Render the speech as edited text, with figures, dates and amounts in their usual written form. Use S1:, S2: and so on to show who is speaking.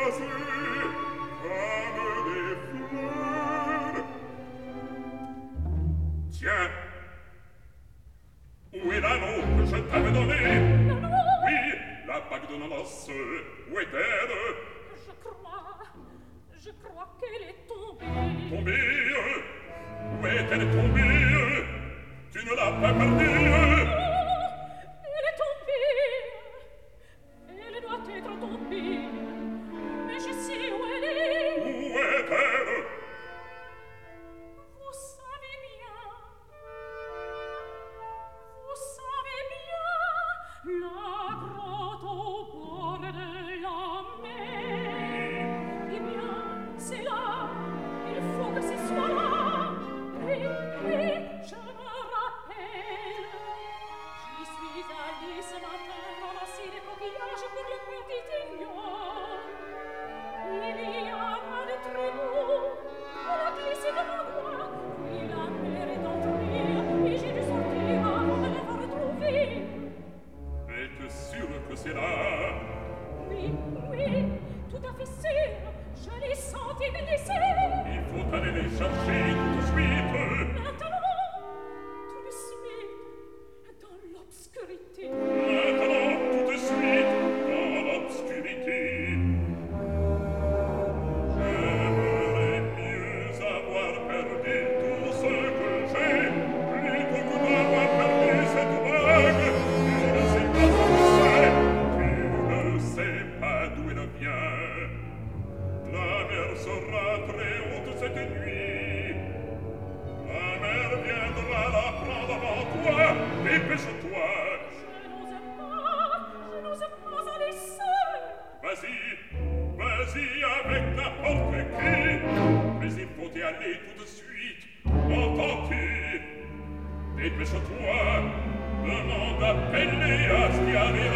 S1: Tiens, où est l'anneau que je t'avais donné?
S2: L'anneau?
S1: Oui, la bague de noces. Où est-elle?
S2: Je crois qu'elle est tombée.
S1: Tombée? Où est-elle tombée? Tu ne l'as pas perdue?
S2: Elle est tombée. Elle doit être tombée. Mais je sais où elle est.
S1: Où est-elle?
S2: Vous savez bien. Vous savez bien. La grotte au bord de la mer. Eh bien, c'est là. Il faut que ce soit là. Oui, je me rappelle. J'y suis allée ce matin ramasser des coquillages pour le petit ignore. Il y a un de très beau. On a glissé devant moi. Puis la mer est entrée et j'ai dû sortir avant de l'avoir retrouvée.
S1: Es-tu sûre que c'est là?
S2: Oui, tout à fait sûr. Je l'ai senti glisser.
S1: Il faut aller les chercher tout de suite.
S2: Maintenant, tout de suite, dans l'obscurité.
S1: Maintenant, tout de suite, dans l'obscurité. J'aimerais mieux avoir perdu tout ce que j'ai, plutôt que d'avoir perdu cette bague. Tu ne sais pas où c'est, tu ne sais pas d'où elle vient. La mer sera très haute cette nuit. La mer viendra la prendre avant toi. Dépêche-toi.
S2: Je n'ose pas aller seule.
S1: Vas-y avec n'importe qui. Mais il faut y aller tout de suite. Entends-tu? Dépêche-toi. Demande à Péléas d'y aller